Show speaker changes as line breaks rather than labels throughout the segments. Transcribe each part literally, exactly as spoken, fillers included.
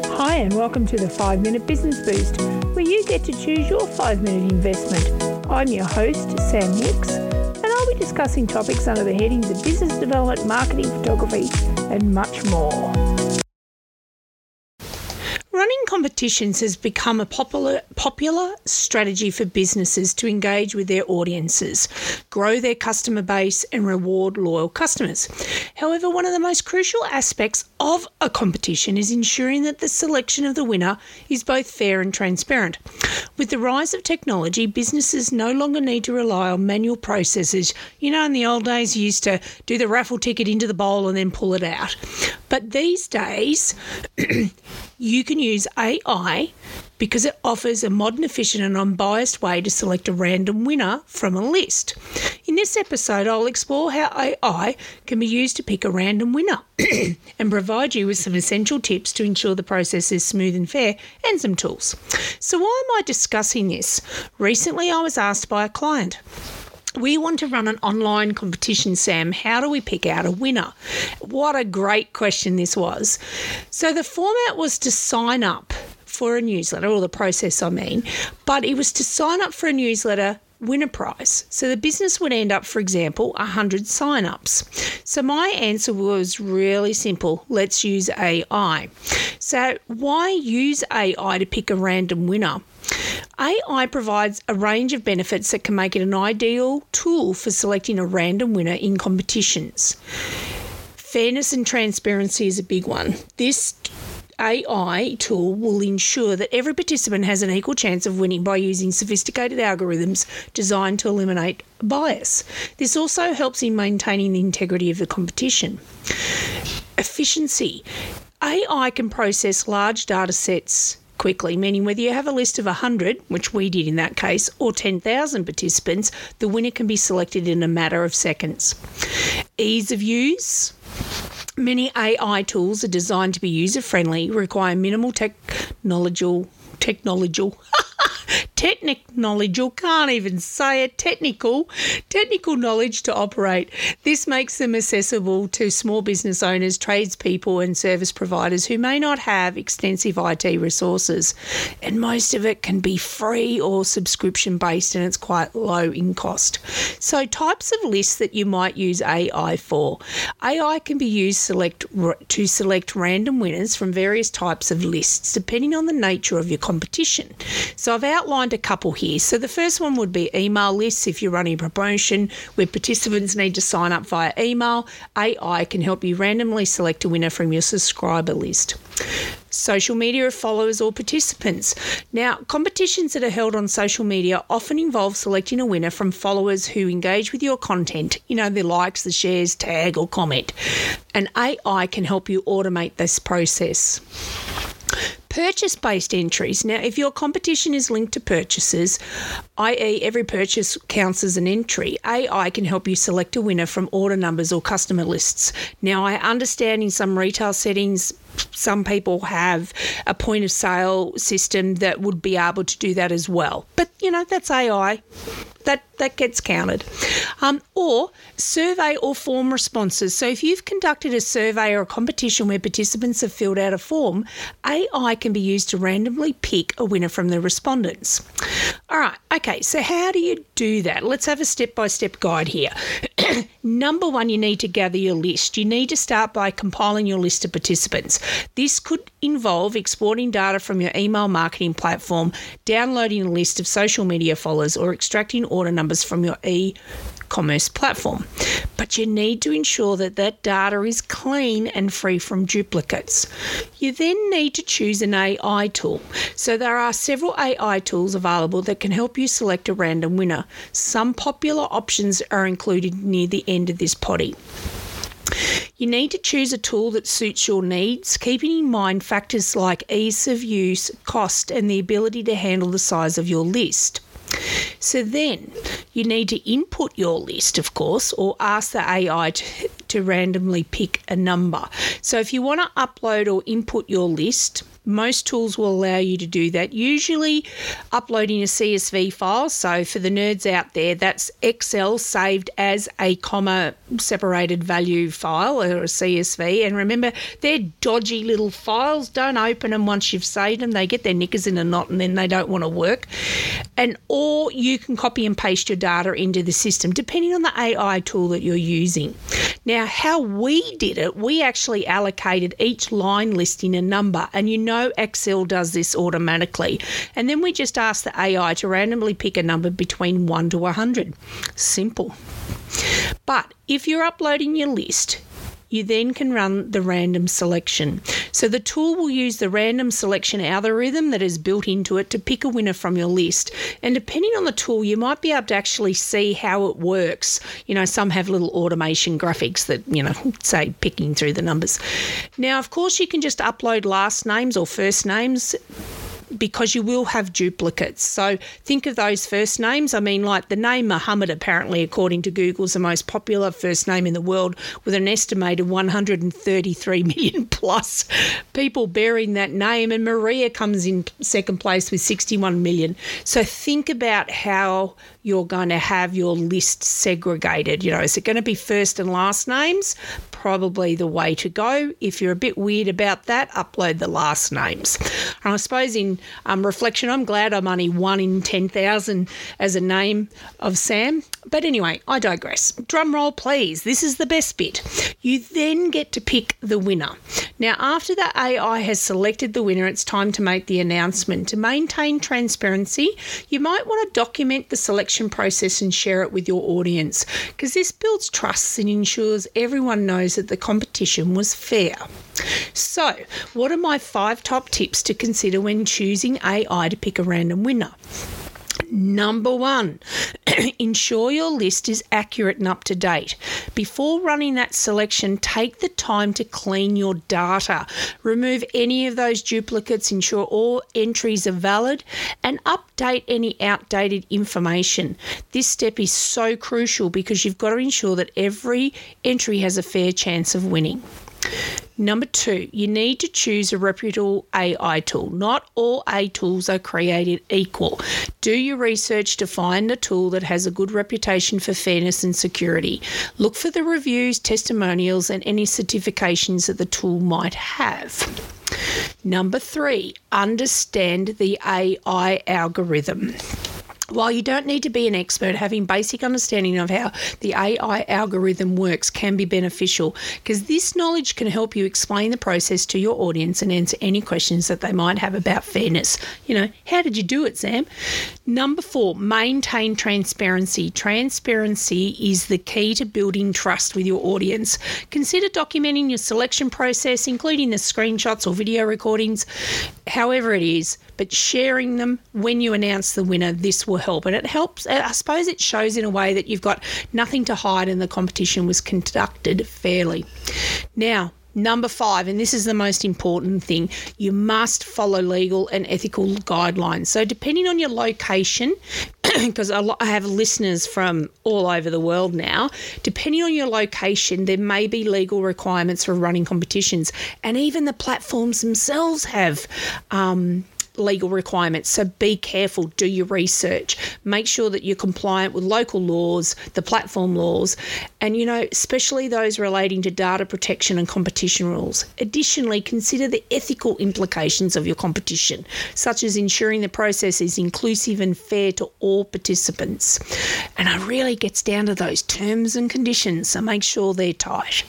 Hi and welcome to the five minute Business Boost, where you get to choose your five minute investment. I'm your host, Sam Hicks, and I'll be discussing topics under the headings of business development, marketing, photography, and much more. Running competitions has become a popular popular strategy for businesses to engage with their audiences, grow their customer base, and reward loyal customers. However, one of the most crucial aspects of a competition is ensuring that the selection of the winner is both fair and transparent. With the rise of technology, businesses no longer need to rely on manual processes. You know, in the old days, you used to do the raffle ticket into the bowl and then pull it out. But these days, you can use A I because it offers a modern, efficient and unbiased way to select a random winner from a list. In this episode, I'll explore how A I can be used to pick a random winner and provide you with some essential tips to ensure the process is smooth and fair, and some tools. So why am I discussing this? Recently, I was asked by a client, we want to run an online competition, Sam. How do we pick out a winner? What a great question this was. So the format was to sign up for a newsletter, or the process I mean, but it was to sign up for a newsletter, win a prize. So the business would end up, for example, one hundred sign-ups. So my answer was really simple. Let's use A I. So why use A I to pick a random winner? A I provides a range of benefits that can make it an ideal tool for selecting a random winner in competitions. Fairness and transparency is a big one. This A I tool will ensure that every participant has an equal chance of winning by using sophisticated algorithms designed to eliminate bias. This also helps in maintaining the integrity of the competition. Efficiency. A I can process large data sets quickly, meaning whether you have a list of one hundred, which we did in that case, or ten thousand participants, the winner can be selected in a matter of seconds. Ease of use. Many A I tools are designed to be user-friendly, require minimal technological, technological, technological, can't even say it, technical, technical knowledge to operate. This makes them accessible to small business owners, tradespeople and service providers who may not have extensive I T resources. And most of it can be free or subscription-based, and it's quite low in cost. So types of lists that you might use A I for. A I can be used select, to select random winners from various types of lists, depending on the nature of your competition. So I've outlined a couple here. So the first one would be email lists. If you're running a promotion where participants need to sign up via email, A I can help you randomly select a winner from your subscriber list. Social media of followers or participants. Now, competitions that are held on social media often involve selecting a winner from followers who engage with your content, you know, the likes, the shares, tag or comment. And A I can help you automate this process. Purchase-based entries. Now, if your competition is linked to purchases, that is every purchase counts as an entry, A I can help you select a winner from order numbers or customer lists. Now, I understand in some retail settings, some people have a point of sale system that would be able to do that as well. But, you know, that's A I. That that gets counted. Um, or survey or form responses. So if you've conducted a survey or a competition where participants have filled out a form, A I can be used to randomly pick a winner from the respondents. All right, okay, so how do you do that? Let's have a step-by-step guide here. Number one, you need to gather your list. You need to start by compiling your list of participants. This could involve exporting data from your email marketing platform, downloading a list of social media followers, or extracting order numbers from your e-commerce platform. But you need to ensure that that data is clean and free from duplicates. You then need to choose an A I tool. So there are several A I tools available that can help you select a random winner. Some popular options are included near the end of this potty. You need to choose a tool that suits your needs, keeping in mind factors like ease of use, cost, and the ability to handle the size of your list. So then you need to input your list, of course, or ask the A I to, to randomly pick a number. So if you want to upload or input your list, Most tools will allow you to do that, usually uploading a C S V file. So for the nerds out there, that's Excel saved as a comma separated value file or a C S V. And remember, they're dodgy little files. Don't open them once you've saved them. They get their knickers in a knot and then they don't want to work. And or you can copy and paste your data into the system, depending on the A I tool that you're using. Now, how we did it, we actually allocated each line listing a number, and you know Excel does this automatically. And then we just asked the A I to randomly pick a number between one to one hundred. Simple. But if you're uploading your list, you then can run the random selection. So the tool will use the random selection algorithm that is built into it to pick a winner from your list. And depending on the tool, you might be able to actually see how it works. You know, some have little automation graphics that, you know, say picking through the numbers. Now, of course, you can just upload last names or first names, because you will have duplicates. So think of those first names. I mean, like the name Muhammad, apparently, according to Google, is the most popular first name in the world, with an estimated one hundred thirty-three million plus people bearing that name. And Maria comes in second place with sixty-one million. So think about how you're going to have your list segregated. You know, is it going to be first and last names? Probably the way to go. If you're a bit weird about that, upload the last names. And I suppose in um, reflection, I'm glad I'm only one in ten thousand as a name of Sam. But anyway, I digress. Drum roll, please. This is the best bit. You then get to pick the winner. Now, after the A I has selected the winner, it's time to make the announcement. To maintain transparency, you might want to document the selection process and share it with your audience, because this builds trust and ensures everyone knows that the competition was fair. So, what are my five top tips to consider when choosing A I to pick a random winner? Number one, ensure your list is accurate and up to date. Before running that selection, take the time to clean your data. Remove any of those duplicates, ensure all entries are valid, and update any outdated information. This step is so crucial because you've got to ensure that every entry has a fair chance of winning. Number two, you need to choose a reputable A I tool. Not all A I tools are created equal. Do your research to find a tool that has a good reputation for fairness and security. Look for the reviews, testimonials, and any certifications that the tool might have. Number three, understand the A I algorithm. While you don't need to be an expert, having basic understanding of how the A I algorithm works can be beneficial, because this knowledge can help you explain the process to your audience and answer any questions that they might have about fairness. You know, how did you do it, Sam? Number four, maintain transparency. Transparency is the key to building trust with your audience. Consider documenting your selection process, including the screenshots or video recordings, however it is, but sharing them when you announce the winner. This will help. And it helps, I suppose it shows in a way that you've got nothing to hide and the competition was conducted fairly. Now, number five, and this is the most important thing, you must follow legal and ethical guidelines. So depending on your location, because I have listeners from all over the world now, depending on your location, there may be legal requirements for running competitions. And even the platforms themselves have um, legal requirements. So be careful, do your research, make sure that you're compliant with local laws, the platform laws, and, you know, especially those relating to data protection and competition rules. Additionally, consider the ethical implications of your competition, such as ensuring the process is inclusive and fair to all participants. And it really gets down to those terms and conditions, so make sure they're tight.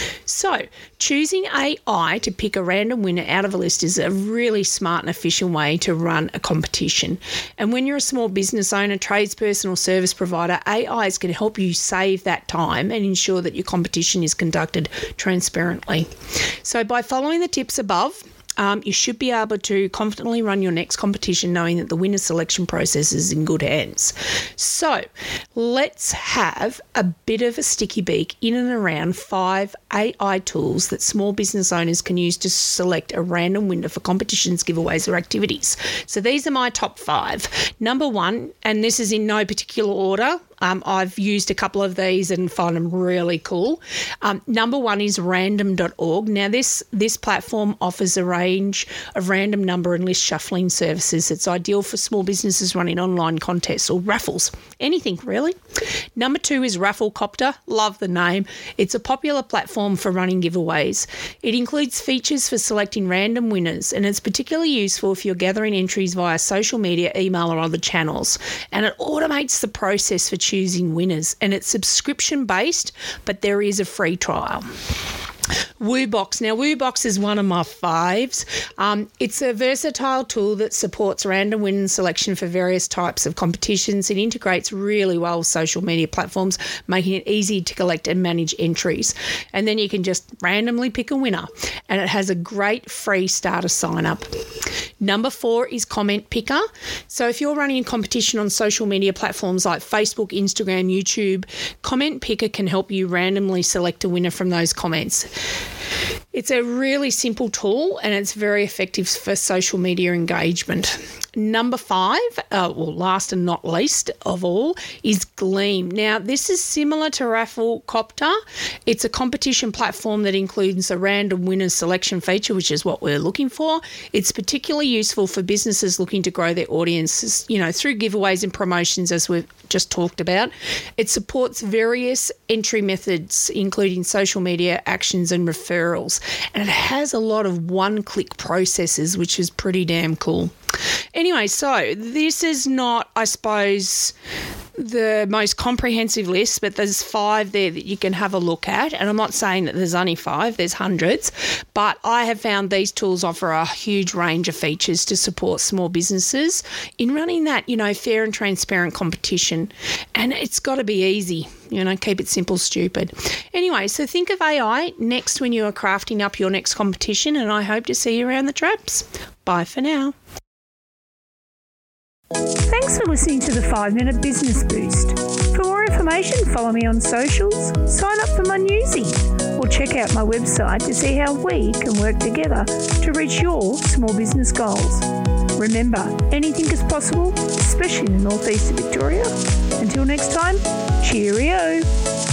So, choosing A I to pick a random winner out of a list is a really smart and efficient way to run a competition. And when you're a small business owner, tradesperson or service provider, A I is going to help you save that time and ensure that your competition is conducted transparently. So by following the tips above, Um, you should be able to confidently run your next competition knowing that the winner selection process is in good hands. So let's have a bit of a sticky beak in and around five A I tools that small business owners can use to select a random winner for competitions, giveaways or activities. So these are my top five. Number one, and this is in no particular order, Um, I've used a couple of these and find them really cool. Um, number one is random dot org. Now, this, this platform offers a range of random number and list shuffling services. It's ideal for small businesses running online contests or raffles, anything really. Number two is Rafflecopter. Love the name. It's a popular platform for running giveaways. It includes features for selecting random winners, and it's particularly useful if you're gathering entries via social media, email or other channels. And it automates the process for choosing winners, and it's subscription based, but there is a free trial. Woobox. Now, Woobox is one of my faves. Um, it's a versatile tool that supports random win selection for various types of competitions. It integrates really well with social media platforms, making it easy to collect and manage entries. And then you can just randomly pick a winner. And it has a great free starter sign up. Number four is Comment Picker. So if you're running a competition on social media platforms like Facebook, Instagram, YouTube, Comment Picker can help you randomly select a winner from those comments. It's a really simple tool and it's very effective for social media engagement. Number five, uh, well, last and not least of all, is Gleam. Now, this is similar to Rafflecopter. It's a competition platform that includes a random winners selection feature, which is what we're looking for. It's particularly useful for businesses looking to grow their audiences, you know, through giveaways and promotions, as we've just talked about. It supports various entry methods, including social media, actions and referrals. And it has a lot of one-click processes, which is pretty damn cool. Anyway, so this is not, I suppose, the most comprehensive list, but there's five there that you can have a look at. And I'm not saying that there's only five, there's hundreds, but I have found these tools offer a huge range of features to support small businesses in running that, you know, fair and transparent competition. And it's got to be easy, you know, keep it simple, stupid. Anyway, so think of A I next when you are crafting up your next competition, and I hope to see you around the traps. Bye for now.
Thanks for listening to the five minute Business Boost. For more information, follow me on socials, sign up for my newsy, or check out my website to see how we can work together to reach your small business goals. Remember, anything is possible, especially in the northeast of Victoria. Until next time, cheerio.